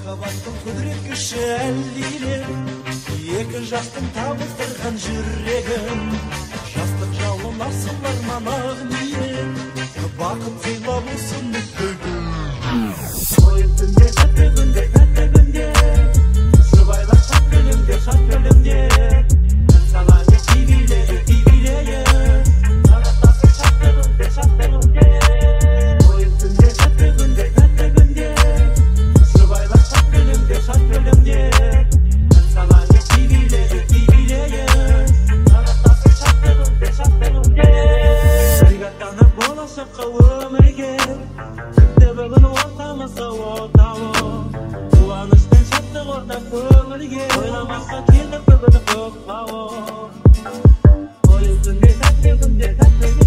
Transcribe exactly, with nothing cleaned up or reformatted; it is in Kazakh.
махаббаттың құдірет күші әлдилеп, екі жастың табыстырған жүрегін, жастық жалын асылар манағы ниет, бақыт сыйлап осы мүттігін. Ойып түнде сәтті күнде, тәтті күнде, жұбайлар шат күлімде, шат күлімде, санаға тибилейі, тибилейі, таратасы шатты күнде, шатты күнде. Ойып түнде сәтті күнде, тәтті күнде, жұбайлар шат күлімде, шат күлімде, санаға тибилейі, тибилейі, таратасы шатты күнде, шатты күнде. Сырғаттанып болашаққа өмірге, бүгін ортамызда отауы, қуаныш пен шаттық ортақ көңілге, ойламасқа келдік бүгін көк бауы. Ойып күнде, тәтті күнде, тәтті күнде.